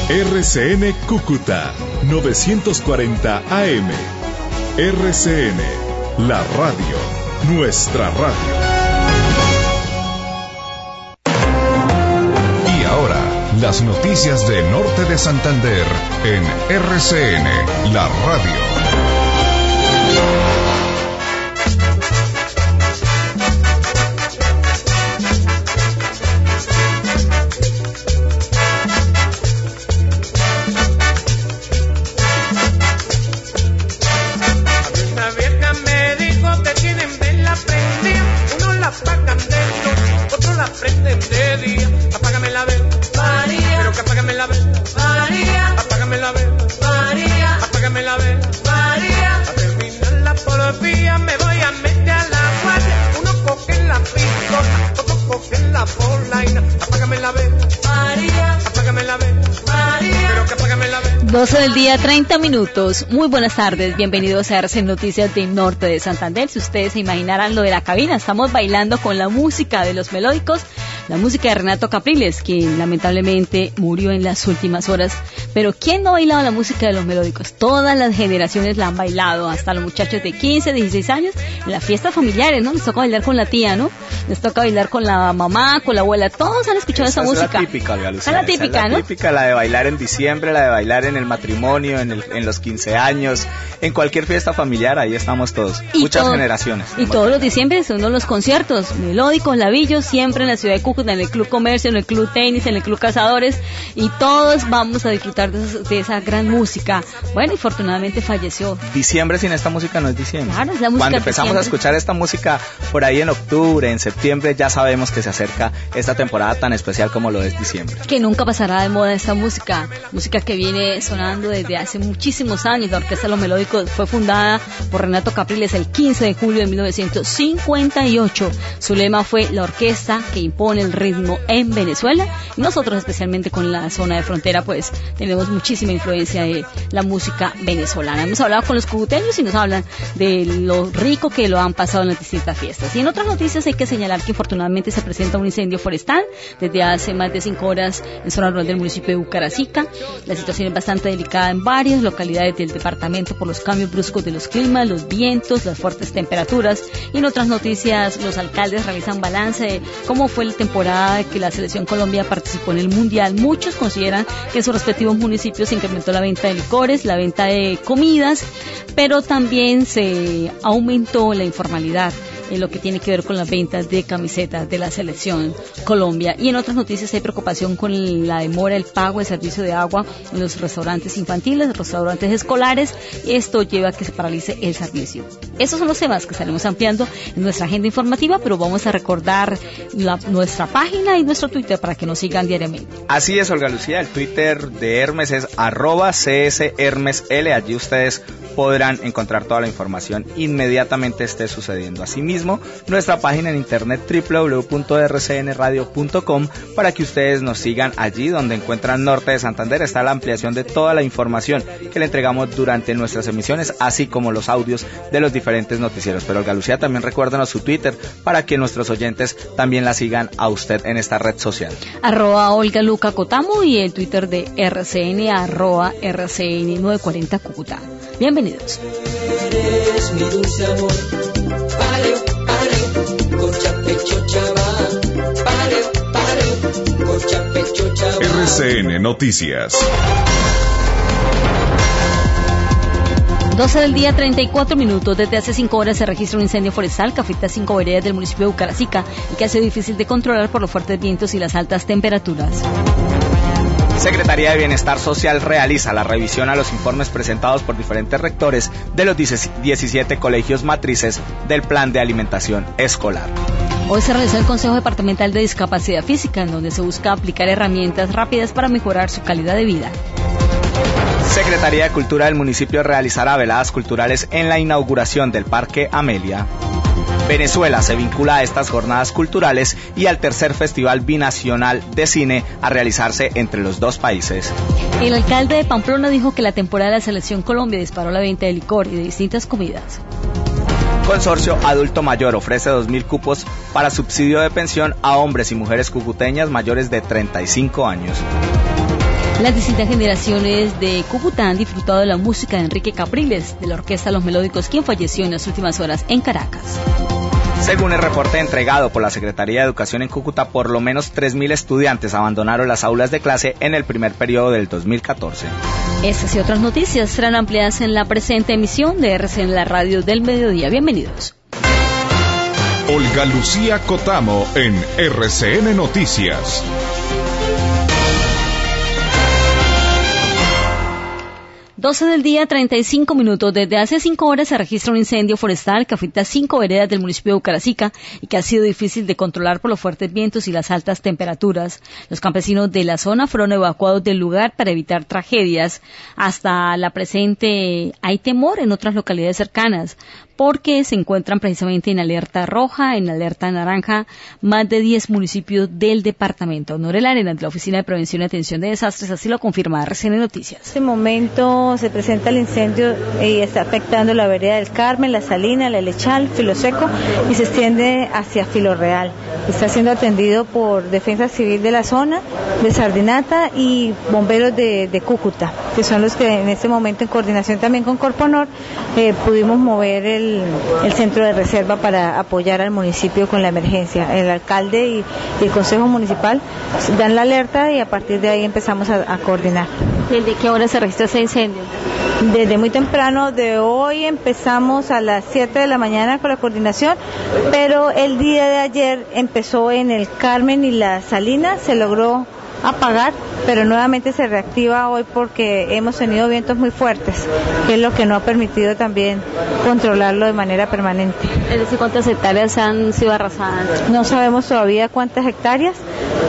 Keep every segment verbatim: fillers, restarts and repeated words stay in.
R C N Cúcuta novecientos cuarenta A M. R C N, la radio, nuestra radio. Y ahora, las noticias del norte de Santander en R C N, la radio. doce del día, treinta minutos. Muy buenas tardes, bienvenidos a R C N Noticias del Norte de Santander. Si ustedes se imaginaran lo de la cabina, estamos bailando con la música de los melódicos, la música de Renato Capriles, quien lamentablemente murió en las últimas horas. Pero ¿quién no ha bailado la música de los melódicos? Todas las generaciones la han bailado, hasta los muchachos de quince, dieciséis años, en las fiestas familiares, ¿no? Les toca bailar con la tía, ¿no? Les toca bailar con la mamá, con la abuela, todos han escuchado esa, esa música. Es la típica, Olga Lucía. Es la típica, esa es la ¿no? típica, la de bailar en diciembre, la de bailar en el matrimonio, en, el, en los quince años, en cualquier fiesta familiar, ahí estamos todos, y muchas todo, generaciones. Y todos los diciembres son los conciertos melódicos, lavillos, siempre en la ciudad de Cúcuta, en el Club Comercio, en el Club Tenis, en el Club Cazadores, y todos vamos a disfrutar de, esos, de esa gran música. Bueno, y afortunadamente falleció. Diciembre sin esta música no es diciembre. Claro, es la música. Cuando empezamos diciembre. a escuchar esta música por ahí en octubre, en septiembre, ya sabemos que se acerca esta temporada tan especial como lo es diciembre. Que nunca pasará de moda esta música, música que viene sonando desde hace muchísimos años. La Orquesta de los Melódicos fue fundada por Renato Capriles el quince de julio de mil novecientos cincuenta y ocho. Su lema fue la orquesta que impone el ritmo en Venezuela. Y nosotros, especialmente con la zona de frontera, pues tenemos muchísima influencia de la música venezolana. Hemos hablado con los cucuteños y nos hablan de lo rico que lo han pasado en las distintas fiestas. Y en otras noticias hay que señalar que infortunadamente se presenta un incendio forestal desde hace más de cinco horas en zona rural del municipio de Bucaracica. La situación es bastante delicada en varias localidades del departamento por los cambios bruscos de los climas, los vientos, las fuertes temperaturas. Y en otras noticias, los alcaldes realizan balance de cómo fue la temporada que la Selección Colombia participó en el Mundial. Muchos consideran que en sus respectivos municipios se incrementó la venta de licores, la venta de comidas, pero también se aumentó la informalidad en lo que tiene que ver con las ventas de camisetas de la Selección Colombia. Y en otras noticias hay preocupación con la demora del pago de servicio de agua en los restaurantes infantiles, restaurantes escolares, y esto lleva a que se paralice el servicio. Esos son los temas que estaremos ampliando en nuestra agenda informativa, pero vamos a recordar la, nuestra página y nuestro Twitter para que nos sigan diariamente. Así es, Olga Lucía, el Twitter de Hermes es arroba cshermesl, allí ustedes podrán encontrar toda la información inmediatamente esté sucediendo. Asimismo, nuestra página en internet doble u doble u doble u punto r c n radio punto com para que ustedes nos sigan allí donde encuentran Norte de Santander. Está la ampliación de toda la información que le entregamos durante nuestras emisiones, así como los audios de los diferentes noticieros. Pero Olga Lucía, también recuérdanos su Twitter para que nuestros oyentes también la sigan a usted en esta red social. Arroba Olga Luca Cotamo y el Twitter de R C N, arroba R C N novecientos cuarenta Cúcuta. Bienvenidos. Eres mi dulce amor. Paleo, paleo, concha pecho chava. Paleo, paleo, concha pecho chava. R C N Noticias. doce del día, treinta y cuatro minutos. Desde hace cinco horas se registra un incendio forestal que afecta a cinco veredas del municipio de Bucaracica y que ha sido difícil de controlar por los fuertes vientos y las altas temperaturas. Secretaría de Bienestar Social realiza la revisión a los informes presentados por diferentes rectores de los diecisiete colegios matrices del Plan de Alimentación Escolar. Hoy se realizó el Consejo Departamental de Discapacidad Física, en donde se busca aplicar herramientas rápidas para mejorar su calidad de vida. Secretaría de Cultura del municipio realizará veladas culturales en la inauguración del Parque Amelia. Venezuela se vincula a estas jornadas culturales y al tercer Festival Binacional de Cine a realizarse entre los dos países. El alcalde de Pamplona dijo que la temporada de la Selección Colombia disparó la venta de licor y de distintas comidas. Consorcio Adulto Mayor ofrece dos mil cupos para subsidio de pensión a hombres y mujeres cucuteñas mayores de treinta y cinco años. Las distintas generaciones de Cúcuta han disfrutado de la música de Enrique Capriles, de la Orquesta Los Melódicos, quien falleció en las últimas horas en Caracas. Según el reporte entregado por la Secretaría de Educación en Cúcuta, por lo menos tres mil estudiantes abandonaron las aulas de clase en el primer periodo del dos mil catorce. Estas y otras noticias serán ampliadas en la presente emisión de R C N, la radio del mediodía. Bienvenidos. Olga Lucía Cotamo en R C N Noticias. doce del día, treinta y cinco minutos. Desde hace cinco horas se registra un incendio forestal que afecta cinco veredas del municipio de Bucaracica y que ha sido difícil de controlar por los fuertes vientos y las altas temperaturas. Los campesinos de la zona fueron evacuados del lugar para evitar tragedias. Hasta la presente hay temor en otras localidades cercanas, porque se encuentran precisamente en alerta roja, en alerta naranja, más de diez municipios del departamento. Norela Arenas, de la Oficina de Prevención y Atención de Desastres, así lo confirma R C N Noticias. En este momento se presenta el incendio y está afectando la vereda del Carmen, La Salina, La Lechal, Filo Seco y se extiende hacia Filo Real. Está siendo atendido por Defensa Civil de la zona, de Sardinata y bomberos de, de Cúcuta, que son los que en este momento, en coordinación también con Corponor, eh, pudimos mover el el centro de reserva para apoyar al municipio con la emergencia. El alcalde y, y el consejo municipal dan la alerta y a partir de ahí empezamos a, a coordinar. ¿Desde qué hora se registra ese incendio? Desde muy temprano de hoy empezamos a las siete de la mañana con la coordinación, pero el día de ayer empezó en el Carmen y La Salina, se logró apagar, pero nuevamente se reactiva hoy porque hemos tenido vientos muy fuertes, que es lo que no ha permitido también controlarlo de manera permanente. Es decir, ¿cuántas hectáreas han sido arrasadas? No sabemos todavía cuántas hectáreas,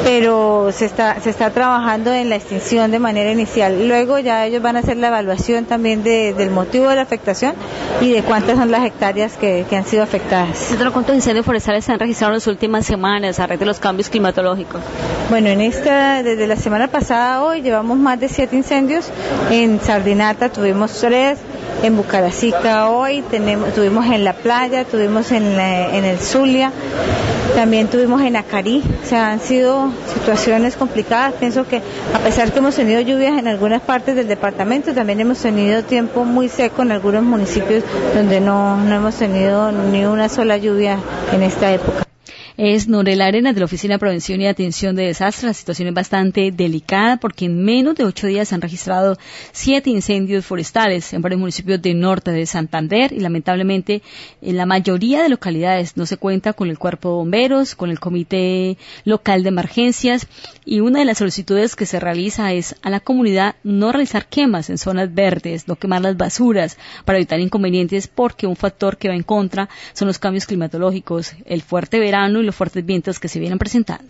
pero se está se está trabajando en la extinción de manera inicial. Luego ya ellos van a hacer la evaluación también de, del motivo de la afectación y de cuántas son las hectáreas que, que han sido afectadas. ¿Cuántos incendios forestales se han registrado en las últimas semanas a raíz de los cambios climatológicos? Bueno, en esta desde la semana pasada a hoy llevamos más de siete incendios. En Sardinata tuvimos tres, en Bucaracica hoy tenemos, tuvimos en la playa, tuvimos en, la, en el Zulia, también tuvimos en Acarí. O sea, han sido situaciones complicadas. Pienso que a pesar que hemos tenido lluvias en algunas partes del departamento, también hemos tenido tiempo muy seco en algunos municipios donde no, no hemos tenido ni una sola lluvia en esta época. Es Norela Arenas, de la Oficina de Prevención y Atención de Desastres. La situación es bastante delicada porque en menos de ocho días se han registrado siete incendios forestales en varios municipios del norte de Santander y lamentablemente en la mayoría de localidades no se cuenta con el cuerpo de bomberos, con el comité local de emergencias, y una de las solicitudes que se realiza es a la comunidad no realizar quemas en zonas verdes, no quemar las basuras para evitar inconvenientes, porque un factor que va en contra son los cambios climatológicos, el fuerte verano y los fuertes vientos que se vienen presentando.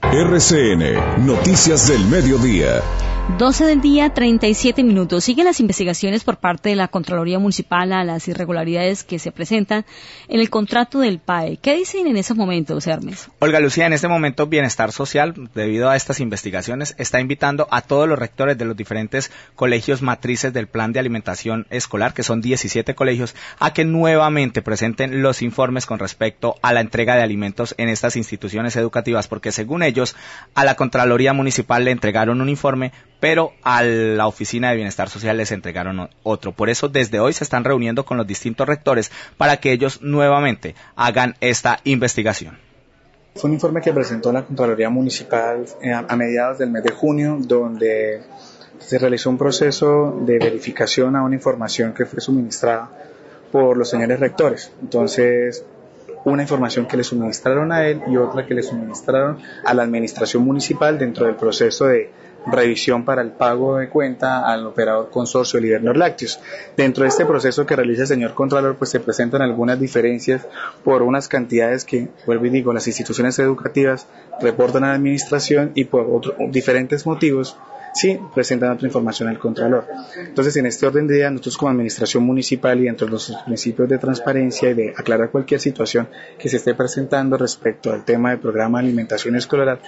R C N, Noticias del Mediodía. doce del día, treinta y siete minutos. Siguen las investigaciones por parte de la Contraloría Municipal a las irregularidades que se presentan en el contrato del P A E. ¿Qué dicen en esos momentos, Hermes? Olga Lucía, en este momento Bienestar Social, debido a estas investigaciones, está invitando a todos los rectores de los diferentes colegios matrices del Plan de Alimentación Escolar, que son diecisiete colegios, a que nuevamente presenten los informes con respecto a la entrega de alimentos en estas instituciones educativas, porque según ellos, a la Contraloría Municipal le entregaron un informe, pero a la Oficina de Bienestar Social les entregaron otro. Por eso, desde hoy se están reuniendo con los distintos rectores para que ellos nuevamente hagan esta investigación. Fue un informe que presentó la Contraloría Municipal a mediados del mes de junio, donde se realizó un proceso de verificación a una información que fue suministrada por los señores rectores. Entonces, una información que le suministraron a él y otra que le suministraron a la administración municipal dentro del proceso de revisión para el pago de cuenta al operador consorcio Libernor Lácteos. Dentro de este proceso que realiza el señor Contralor, pues se presentan algunas diferencias por unas cantidades que, vuelvo y digo, las instituciones educativas reportan a la administración y por otros diferentes motivos sí presentan otra información al Contralor. Entonces, en este orden de ideas, nosotros como administración municipal y dentro de los principios de transparencia y de aclarar cualquier situación que se esté presentando respecto al tema del programa de alimentación escolar,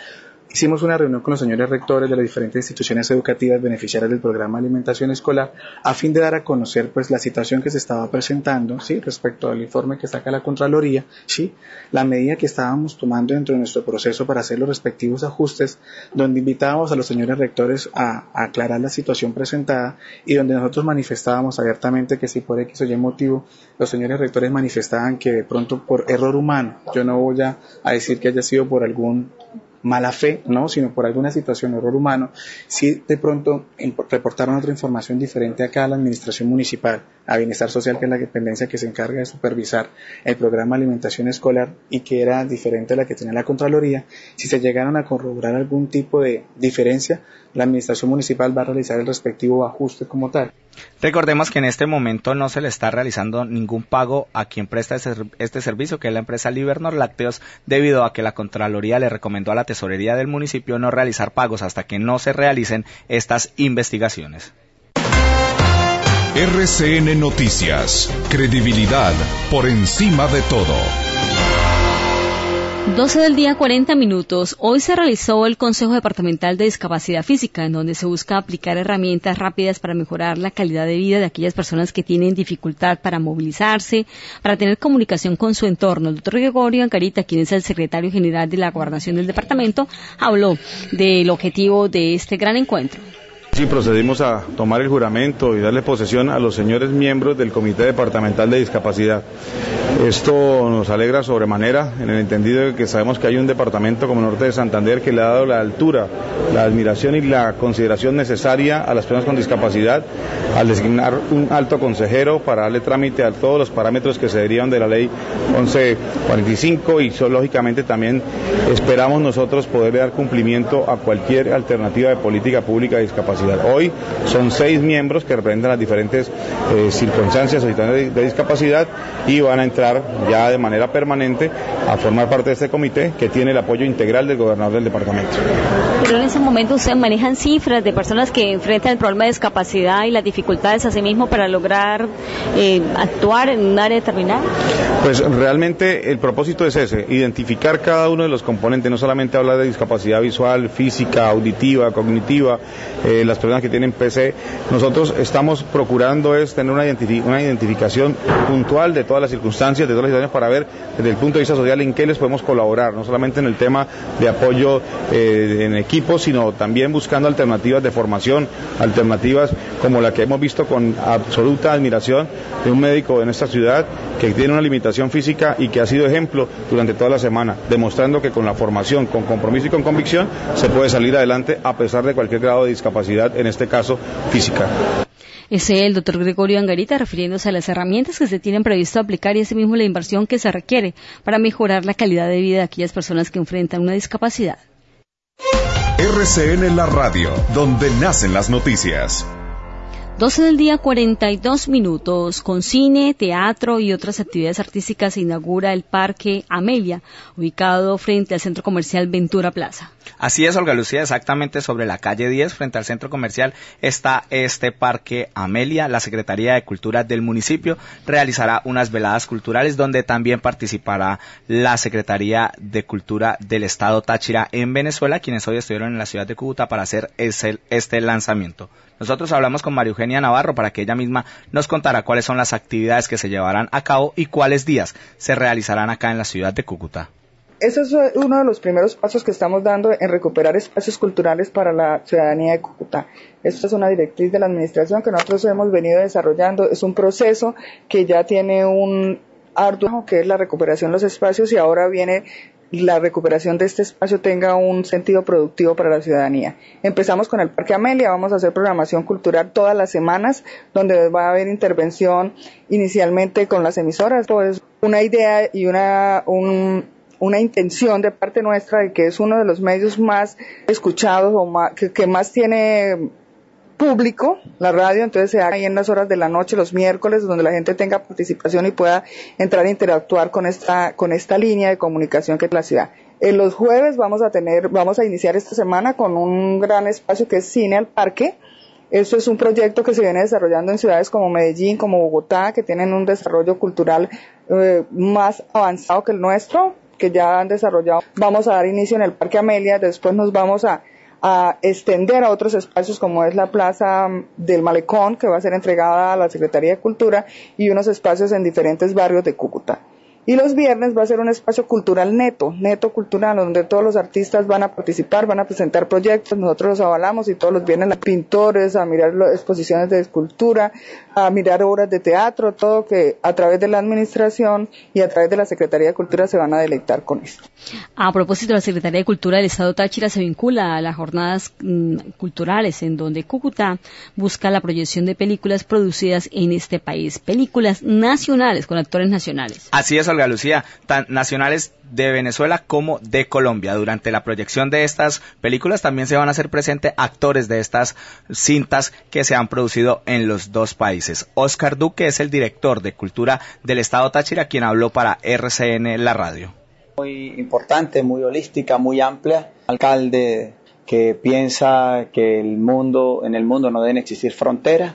hicimos una reunión con los señores rectores de las diferentes instituciones educativas beneficiarias del programa de alimentación escolar a fin de dar a conocer pues la situación que se estaba presentando, ¿sí? Respecto al informe que saca la Contraloría, ¿sí? La medida que estábamos tomando dentro de nuestro proceso para hacer los respectivos ajustes, donde invitábamos a los señores rectores a, a aclarar la situación presentada y donde nosotros manifestábamos abiertamente que si por X o Y motivo los señores rectores manifestaban que de pronto por error humano, yo no voy a, a decir que haya sido por algún mala fe, no, sino por alguna situación, error humano, si de pronto reportaron otra información diferente acá a la administración municipal, a Bienestar Social, que es la dependencia que se encarga de supervisar el programa de alimentación escolar y que era diferente a la que tenía la Contraloría, si se llegaron a corroborar algún tipo de diferencia, la administración municipal va a realizar el respectivo ajuste como tal. Recordemos que en este momento no se le está realizando ningún pago a quien presta este, este servicio, que es la empresa Libernor Lácteos, debido a que la Contraloría le recomendó a la Tesorería del municipio no realizar pagos hasta que no se realicen estas investigaciones. R C N Noticias, credibilidad por encima de todo. doce del día, cuarenta minutos. Hoy se realizó el Consejo Departamental de Discapacidad Física, en donde se busca aplicar herramientas rápidas para mejorar la calidad de vida de aquellas personas que tienen dificultad para movilizarse, para tener comunicación con su entorno. El doctor Gregorio Angarita, quien es el secretario general de la Gobernación del departamento, habló del objetivo de este gran encuentro. Sí, procedimos a tomar el juramento y darle posesión a los señores miembros del Comité Departamental de Discapacidad. Esto nos alegra sobremanera, en el entendido de que sabemos que hay un departamento como Norte de Santander que le ha dado la altura, la admiración y la consideración necesaria a las personas con discapacidad al designar un alto consejero para darle trámite a todos los parámetros que se derivan de la ley once cuarenta y cinco y lógicamente también esperamos nosotros poder dar cumplimiento a cualquier alternativa de política pública de discapacidad. Hoy son seis miembros que representan las diferentes eh, circunstancias o situaciones de, de discapacidad y van a entrar ya de manera permanente a formar parte de este comité que tiene el apoyo integral del gobernador del departamento. Pero en ese momento ustedes manejan cifras de personas que enfrentan el problema de discapacidad y las dificultades a sí mismo para lograr eh, actuar en un área determinada. Pues realmente el propósito es ese, identificar cada uno de los componentes, no solamente hablar de discapacidad visual, física, auditiva, cognitiva, eh, las personas que tienen P C. Nosotros estamos procurando es tener una, identifi- una identificación puntual de todas las circunstancias, de todas las situaciones para ver desde el punto de vista social en qué les podemos colaborar, no solamente en el tema de apoyo eh, en equipo, sino también buscando alternativas de formación, alternativas como la que hemos visto con absoluta admiración de un médico en esta ciudad que tiene una limitación física y que ha sido ejemplo durante toda la semana, demostrando que con la formación, con compromiso y con convicción se puede salir adelante a pesar de cualquier grado de discapacidad, en este caso física. Ese es el doctor Gregorio Angarita refiriéndose a las herramientas que se tienen previsto aplicar y asimismo la inversión que se requiere para mejorar la calidad de vida de aquellas personas que enfrentan una discapacidad. R C N La Radio, donde nacen las noticias. doce del día, cuarenta y dos minutos. Con cine, teatro y otras actividades artísticas se inaugura el Parque Amelia, ubicado frente al Centro Comercial Ventura Plaza. Así es, Olga Lucía, exactamente sobre la calle diez, frente al Centro Comercial, está este Parque Amelia. La Secretaría de Cultura del municipio realizará unas veladas culturales donde también participará la Secretaría de Cultura del Estado Táchira en Venezuela, quienes hoy estuvieron en la ciudad de Cúcuta para hacer ese, este lanzamiento. Nosotros hablamos con María Eugenia Navarro para que ella misma nos contara cuáles son las actividades que se llevarán a cabo y cuáles días se realizarán acá en la ciudad de Cúcuta. Ese es uno de los primeros pasos que estamos dando en recuperar espacios culturales para la ciudadanía de Cúcuta. Esto es una directriz de la administración que nosotros hemos venido desarrollando. Es un proceso que ya tiene un arduo, que es la recuperación de los espacios, y ahora viene la recuperación de este espacio tenga un sentido productivo para la ciudadanía. Empezamos con el Parque Amelia, vamos a hacer programación cultural todas las semanas, donde va a haber intervención inicialmente con las emisoras. Pues una idea y una un una intención de parte nuestra de que es uno de los medios más escuchados o más, que, que más tiene público, la radio, entonces se haga ahí en las horas de la noche, los miércoles, donde la gente tenga participación y pueda entrar a interactuar con esta, con esta línea de comunicación que es la ciudad. En los jueves vamos a tener, vamos a iniciar esta semana con un gran espacio que es Cine al Parque. Esto es un proyecto que se viene desarrollando en ciudades como Medellín, como Bogotá, que tienen un desarrollo cultural eh, más avanzado que el nuestro, que ya han desarrollado. Vamos a dar inicio en el Parque Amelia, después nos vamos a, a extender a otros espacios como es la Plaza del Malecón, que va a ser entregada a la Secretaría de Cultura, y unos espacios en diferentes barrios de Cúcuta. Y los viernes va a ser un espacio cultural neto, neto cultural, donde todos los artistas van a participar, van a presentar proyectos, nosotros los avalamos y todos los viernes pintores a mirar exposiciones de escultura, a mirar obras de teatro, todo que a través de la administración y a través de la Secretaría de Cultura se van a deleitar con esto. A propósito, la Secretaría de Cultura del Estado Táchira se vincula a las jornadas mm, culturales en donde Cúcuta busca la proyección de películas producidas en este país, películas nacionales con actores nacionales. Así es, Olga Lucía, tan nacionales de Venezuela como de Colombia. Durante la proyección de estas películas también se van a hacer presentes actores de estas cintas que se han producido en los dos países. Oscar Duque es el director de Cultura del Estado Táchira, quien habló para R C N La Radio. Muy importante, muy holística, muy amplia. Alcalde que piensa que el mundo, en el mundo no deben existir fronteras,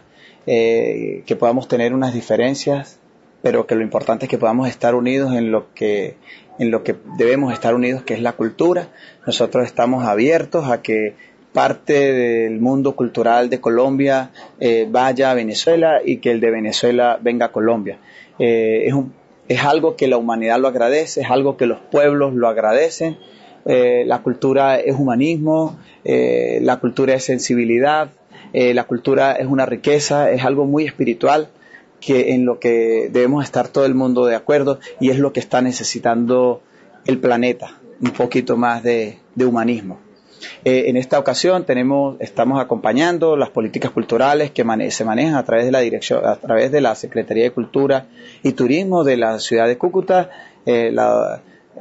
eh, que podamos tener unas diferencias, pero que lo importante es que podamos estar unidos en lo que en lo que debemos estar unidos, que es la cultura. Nosotros estamos abiertos a que parte del mundo cultural de Colombia eh, vaya a Venezuela y que el de Venezuela venga a Colombia. Eh, es, un, es algo que la humanidad lo agradece, es algo que los pueblos lo agradecen. Eh, la cultura es humanismo, eh, la cultura es sensibilidad, eh, la cultura es una riqueza, es algo muy espiritual, que en lo que debemos estar todo el mundo de acuerdo, y es lo que está necesitando el planeta, un poquito más de, de humanismo. Eh, en esta ocasión tenemos, estamos acompañando las políticas culturales que mane- se manejan a través de la dirección, a través de la Secretaría de Cultura y Turismo de la ciudad de Cúcuta, eh, la,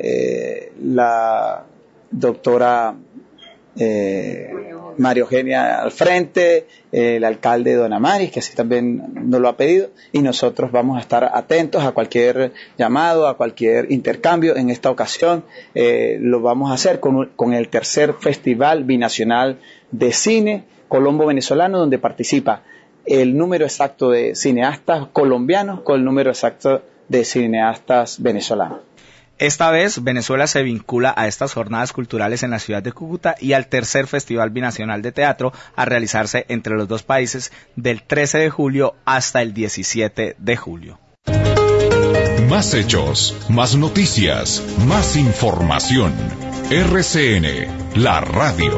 eh, la doctora eh, María Eugenia al frente, eh, el alcalde Don Amaris, que así también nos lo ha pedido, y nosotros vamos a estar atentos a cualquier llamado, a cualquier intercambio. En esta ocasión eh, lo vamos a hacer con, con el tercer Festival Binacional de Cine Colombo Venezolano, donde participa el número exacto de cineastas colombianos con el número exacto de cineastas venezolanos. Esta vez Venezuela se vincula a estas jornadas culturales en la ciudad de Cúcuta y al tercer Festival Binacional de Teatro a realizarse entre los dos países del trece de julio hasta el diecisiete de julio. Más hechos, más noticias, más información. R C N, la radio.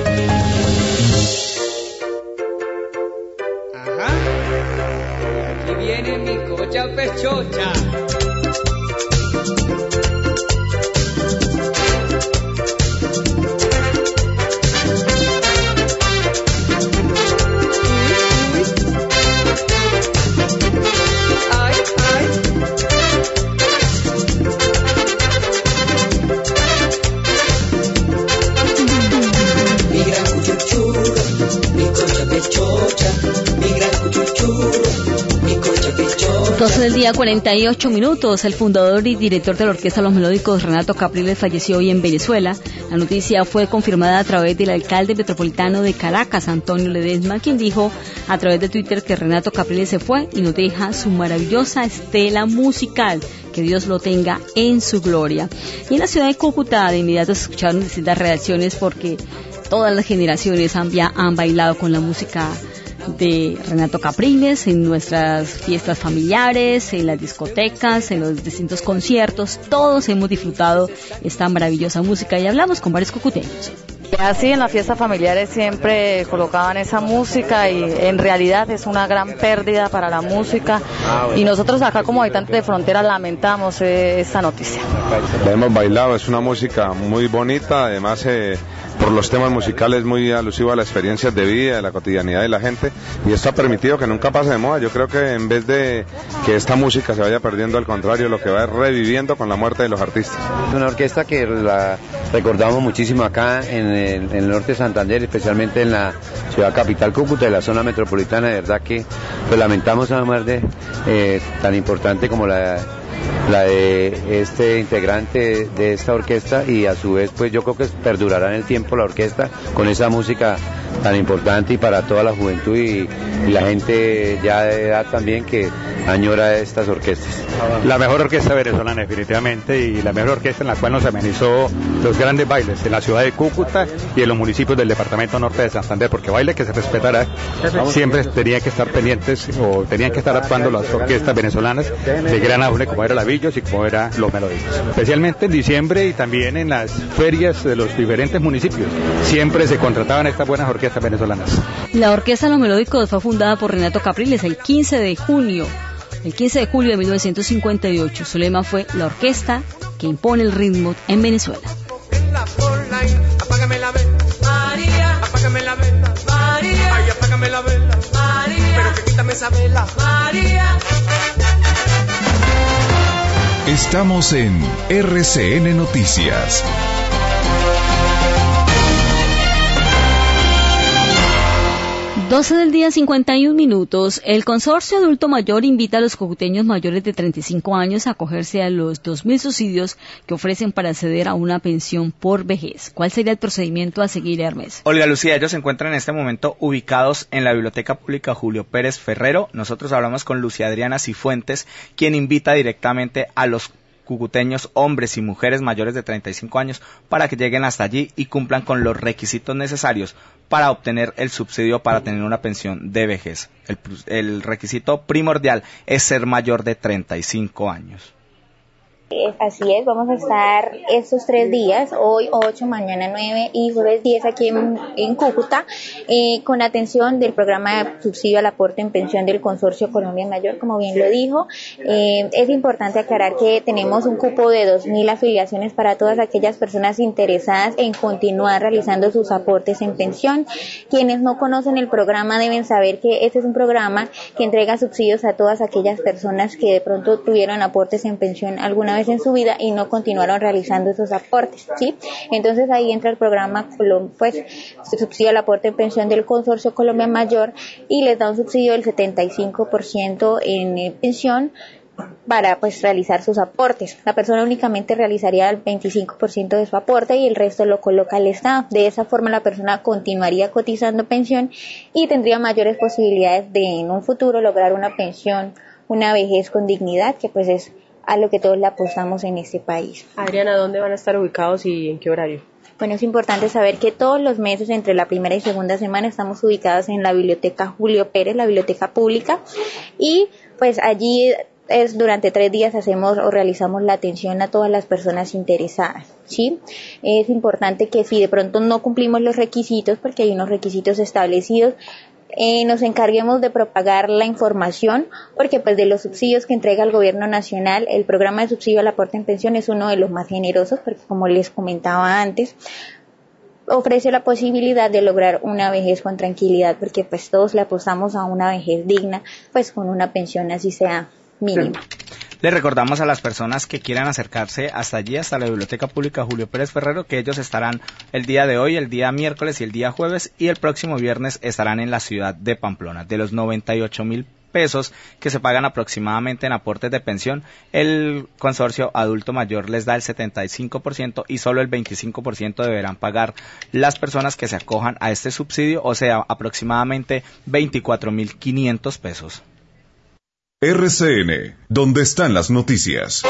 Ajá. Aquí viene mi cocha pechocha. doce del día, cuarenta y ocho minutos. El fundador y director de la Orquesta Los Melódicos, Renato Capriles, falleció hoy en Venezuela. La noticia fue confirmada a través del alcalde metropolitano de Caracas, Antonio Ledesma, quien dijo a través de Twitter que Renato Capriles se fue y nos deja su maravillosa estela musical. Que Dios lo tenga en su gloria. Y en la ciudad de Cúcuta de inmediato se escucharon distintas reacciones porque todas las generaciones han, ya han bailado con la música de Renato Capriles en nuestras fiestas familiares, en las discotecas, en los distintos conciertos. Todos hemos disfrutado esta maravillosa música y hablamos con varios cucuteños. Así en las fiestas familiares siempre colocaban esa música y en realidad es una gran pérdida para la música, y nosotros acá como habitantes de frontera lamentamos eh, esta noticia. La hemos bailado, es una música muy bonita, además eh, por los temas musicales muy alusivos a las experiencias de vida, de la cotidianidad de la gente, y esto ha permitido que nunca pase de moda. Yo creo que en vez de que esta música se vaya perdiendo, al contrario, lo que va es reviviendo con la muerte de los artistas. Es una orquesta que la recordamos muchísimo acá en el, en el norte de Santander, especialmente en la ciudad capital Cúcuta, de la zona metropolitana. De verdad que pues, lamentamos una muerte eh, tan importante como la la de este integrante de esta orquesta, y a su vez pues yo creo que perdurará en el tiempo la orquesta con esa música tan importante y para toda la juventud y, y la gente ya de edad también que añora estas orquestas. La mejor orquesta venezolana definitivamente y la mejor orquesta en la cual nos amenizó los grandes bailes en la ciudad de Cúcuta y en los municipios del departamento norte de Santander, porque baile que se respetará, siempre tenían que estar pendientes o tenían que estar actuando las orquestas venezolanas de gran auge como era la Villos y como era Los Melódicos, especialmente en diciembre y también en las ferias de los diferentes municipios, siempre se contrataban estas buenas orquestas venezolanas. La orquesta Los Melódicos fue fundada por Renato Capriles el quince de junio El quince de julio de mil novecientos cincuenta y ocho, su lema fue la orquesta que impone el ritmo en Venezuela. Apágame la vela, María, apágame la vela, María, ay, apágame la vela, María, pero que quítame esa vela, María. Estamos en R C N Noticias. doce del día, cincuenta y un minutos. El Consorcio Adulto Mayor invita a los cucuteños mayores de treinta y cinco años a acogerse a los dos mil subsidios que ofrecen para acceder a una pensión por vejez. ¿Cuál sería el procedimiento a seguir, Hermes? Olga Lucía, ellos se encuentran en este momento ubicados en la Biblioteca Pública Julio Pérez Ferrero. Nosotros hablamos con Lucia Adriana Cifuentes, quien invita directamente a los cucuteños, hombres y mujeres mayores de treinta y cinco años, para que lleguen hasta allí y cumplan con los requisitos necesarios para obtener el subsidio para tener una pensión de vejez. El, el requisito primordial es ser mayor de treinta y cinco años. Así es, vamos a estar estos tres días, hoy ocho, mañana nueve y jueves diez aquí en, en Cúcuta, eh, con atención del programa de subsidio al aporte en pensión del Consorcio Colombia Mayor, como bien lo dijo. Eh, es importante aclarar que tenemos un cupo de dos mil afiliaciones para todas aquellas personas interesadas en continuar realizando sus aportes en pensión. Quienes no conocen el programa deben saber que este es un programa que entrega subsidios a todas aquellas personas que de pronto tuvieron aportes en pensión alguna vez en su vida y no continuaron realizando esos aportes, ¿sí? Entonces ahí entra el programa, pues, subsidio al aporte en pensión del Consorcio Colombia Mayor y les da un subsidio del setenta y cinco por ciento en eh, pensión para, pues, realizar sus aportes. La persona únicamente realizaría el veinticinco por ciento de su aporte y el resto lo coloca el Estado. De esa forma la persona continuaría cotizando pensión y tendría mayores posibilidades de en un futuro lograr una pensión, una vejez con dignidad, que pues es a lo que todos le apostamos en este país. Adriana, ¿dónde van a estar ubicados y en qué horario? Bueno, es importante saber que todos los meses, entre la primera y segunda semana, estamos ubicados en la Biblioteca Julio Pérez, la biblioteca pública, y pues allí es durante tres días hacemos o realizamos la atención a todas las personas interesadas, ¿sí? Es importante que si de pronto no cumplimos los requisitos, porque hay unos requisitos establecidos, Eh, nos encarguemos de propagar la información, porque pues de los subsidios que entrega el gobierno nacional, el programa de subsidio al aporte en pensión es uno de los más generosos, porque como les comentaba antes, ofrece la posibilidad de lograr una vejez con tranquilidad, porque pues todos le apostamos a una vejez digna, pues con una pensión así sea mínima. Les recordamos a las personas que quieran acercarse hasta allí, hasta la Biblioteca Pública Julio Pérez Ferrero, que ellos estarán el día de hoy, el día miércoles y el día jueves, y el próximo viernes estarán en la ciudad de Pamplona. De los noventa y ocho mil pesos que se pagan aproximadamente en aportes de pensión, el Consorcio Adulto Mayor les da el setenta y cinco por ciento y solo el veinticinco por ciento deberán pagar las personas que se acojan a este subsidio, o sea, aproximadamente veinticuatro mil quinientos pesos. R C N, ¿dónde están las noticias?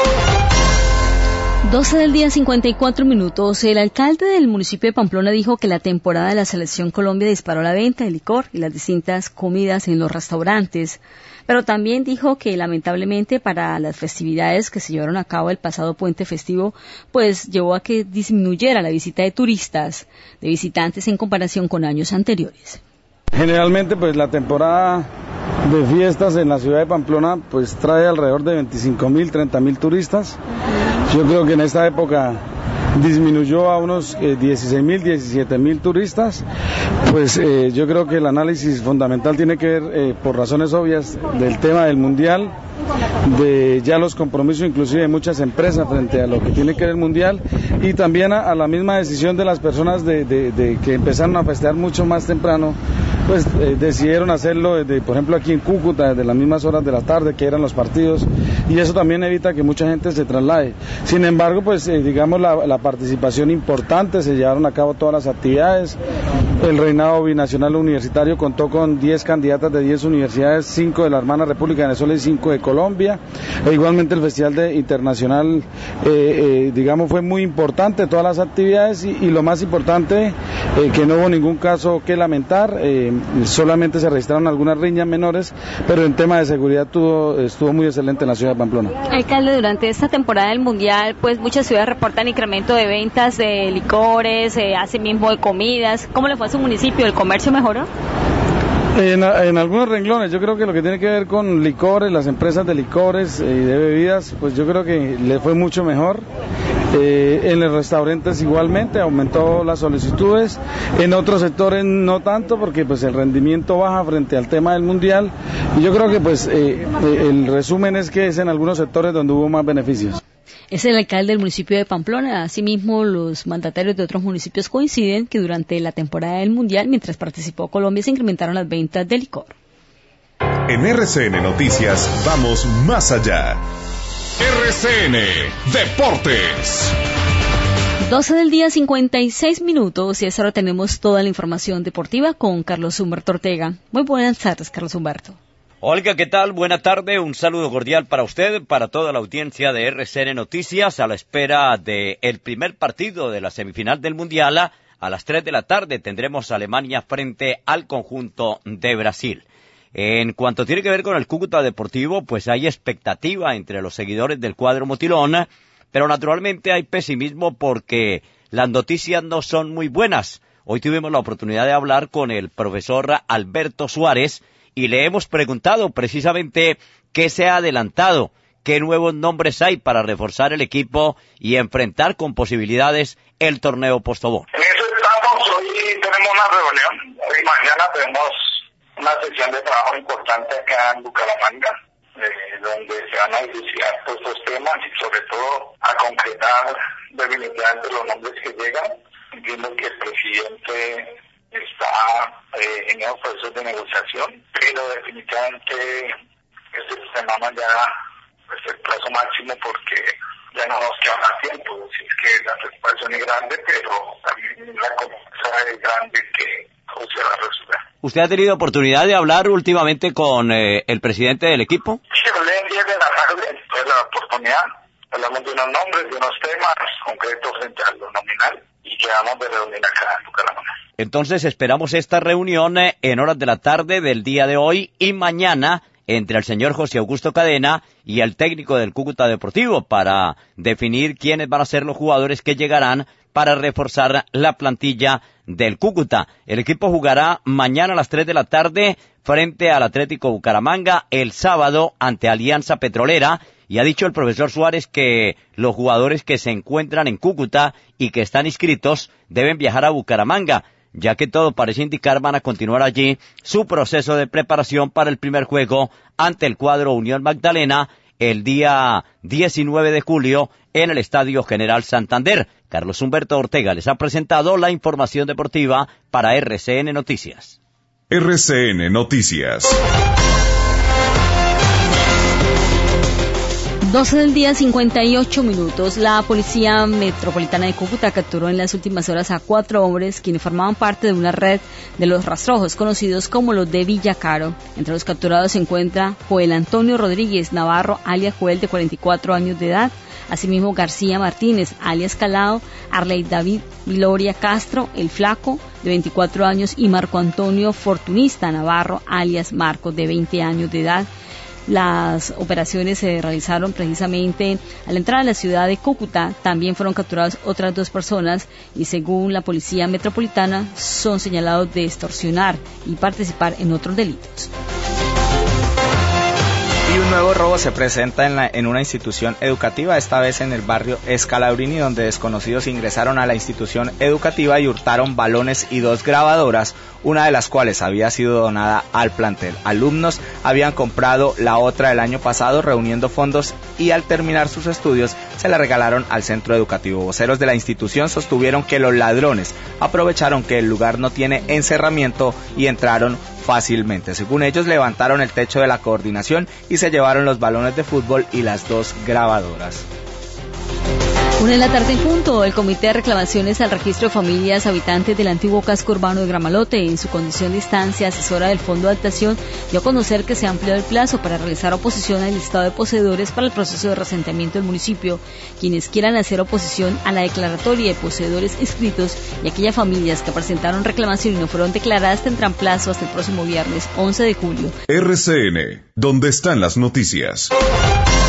doce del día, cincuenta y cuatro minutos. El alcalde del municipio de Pamplona dijo que la temporada de la Selección Colombia disparó la venta de licor y las distintas comidas en los restaurantes, pero también dijo que lamentablemente para las festividades que se llevaron a cabo el pasado puente festivo, pues llevó a que disminuyera la visita de turistas, de visitantes en comparación con años anteriores. Generalmente pues la temporada de fiestas en la ciudad de Pamplona pues trae alrededor de veinticinco mil, treinta mil turistas. Yo creo que en esta época disminuyó a unos eh, dieciséis mil, diecisiete mil turistas. Pues eh, yo creo que el análisis fundamental tiene que ver eh, por razones obvias del tema del mundial, de ya los compromisos inclusive de muchas empresas frente a lo que tiene que ver el mundial, y también a, a la misma decisión de las personas de, de, de que empezaron a festejar mucho más temprano, pues eh, decidieron hacerlo desde, por ejemplo aquí en Cúcuta, desde las mismas horas de la tarde que eran los partidos, y eso también evita que mucha gente se traslade. Sin embargo, pues eh, digamos la, la participación importante, se llevaron a cabo todas las actividades, el reinado binacional universitario contó con diez candidatas de diez universidades, cinco de la hermana República de Venezuela y cinco de Colombia. E igualmente el Festival de Internacional, eh, eh, digamos, fue muy importante, todas las actividades, y, y lo más importante, eh, que no hubo ningún caso que lamentar, eh, solamente se registraron algunas riñas menores, pero en tema de seguridad tuvo, estuvo muy excelente en la ciudad de Pamplona. Alcalde, durante esta temporada del Mundial, pues muchas ciudades reportan incremento de ventas de licores, eh, asimismo de comidas. ¿Cómo le fue a su municipio? ¿El comercio mejoró? En, en algunos renglones, yo creo que lo que tiene que ver con licores, las empresas de licores y de bebidas, pues yo creo que le fue mucho mejor. Eh, en los restaurantes igualmente aumentó las solicitudes, en otros sectores no tanto, porque pues el rendimiento baja frente al tema del mundial, y yo creo que pues eh, el resumen es que es en algunos sectores donde hubo más beneficios. Es el alcalde del municipio de Pamplona. Asimismo, los mandatarios de otros municipios coinciden que durante la temporada del mundial, mientras participó Colombia, se incrementaron las ventas de licor. En R C N Noticias vamos más allá. R C N Deportes. doce del día, cincuenta y seis minutos, y a esta hora tenemos toda la información deportiva con Carlos Humberto Ortega. Muy buenas tardes, Carlos Humberto. Olga, ¿qué tal? Buena tarde, un saludo cordial para usted, para toda la audiencia de R C N Noticias, a la espera del primer partido de la semifinal del Mundial. A las tres de la tarde tendremos a Alemania frente al conjunto de Brasil. En cuanto tiene que ver con el Cúcuta Deportivo, pues hay expectativa entre los seguidores del cuadro motilón, pero naturalmente hay pesimismo porque las noticias no son muy buenas. Hoy tuvimos la oportunidad de hablar con el profesor Alberto Suárez, y le hemos preguntado precisamente qué se ha adelantado, qué nuevos nombres hay para reforzar el equipo y enfrentar con posibilidades el torneo Postobón. En eso estamos, hoy tenemos una reunión, hoy mañana tenemos una sesión de trabajo importante acá en Bucaramanga, eh, donde se van a dilucidar todos estos temas y sobre todo a concretar definitivamente los nombres que llegan. Entiendo que el presidente está eh, en esos procesos de negociación, pero definitivamente este semana ya es el plazo máximo porque ya no nos queda más tiempo. Así es que la preocupación es grande, pero también la confianza es grande que todo se va a resolver. ¿Usted ha tenido oportunidad de hablar últimamente con eh, el presidente del equipo? Sí, hablé en diez de la tarde, fue la oportunidad. Hablamos de unos nombres, de unos temas concretos frente a lo nominal y quedamos de reunir acá en Bucaramanga. Entonces esperamos esta reunión en horas de la tarde del día de hoy y mañana entre el señor José Augusto Cadena y el técnico del Cúcuta Deportivo para definir quiénes van a ser los jugadores que llegarán para reforzar la plantilla del Cúcuta. El equipo jugará mañana a las tres de la tarde frente al Atlético Bucaramanga, el sábado ante Alianza Petrolera. Y ha dicho el profesor Suárez que los jugadores que se encuentran en Cúcuta y que están inscritos deben viajar a Bucaramanga, ya que todo parece indicar van a continuar allí su proceso de preparación para el primer juego ante el cuadro Unión Magdalena el día diecinueve de julio en el Estadio General Santander. Carlos Humberto Ortega les ha presentado la información deportiva para R C N Noticias. R C N Noticias. doce del día, cincuenta y ocho minutos. La Policía Metropolitana de Cúcuta capturó en las últimas horas a cuatro hombres quienes formaban parte de una red de los rastrojos conocidos como los de Villa Caro. Entre los capturados se encuentra Joel Antonio Rodríguez Navarro, alias Joel, de cuarenta y cuatro años de edad. Asimismo, García Martínez, alias Calado, Arley David Gloria Castro, el Flaco, de veinticuatro años, y Marco Antonio Fortunista Navarro, alias Marcos, de veinte años de edad. Las operaciones se realizaron precisamente a la entrada de la ciudad de Cúcuta. También fueron capturadas otras dos personas y según la Policía Metropolitana son señalados de extorsionar y participar en otros delitos. Y un nuevo robo se presenta en, la, en una institución educativa, esta vez en el barrio Escalabrini, donde desconocidos ingresaron a la institución educativa y hurtaron balones y dos grabadoras, una de las cuales había sido donada al plantel. Alumnos habían comprado la otra el año pasado reuniendo fondos y al terminar sus estudios se la regalaron al centro educativo. Voceros de la institución sostuvieron que los ladrones aprovecharon que el lugar no tiene encerramiento y entraron fácilmente. Según ellos, levantaron el techo de la coordinación y se llevaron los balones de fútbol y las dos grabadoras. Una de la tarde en punto, el Comité de Reclamaciones al Registro de Familias Habitantes del antiguo casco urbano de Gramalote, en su condición de instancia asesora del Fondo de Adaptación, dio a conocer que se amplió el plazo para realizar oposición al listado de poseedores para el proceso de resentamiento del municipio. Quienes quieran hacer oposición a la declaratoria de poseedores inscritos y aquellas familias que presentaron reclamación y no fueron declaradas tendrán plazo hasta el próximo viernes once de julio. R C N, donde están las noticias.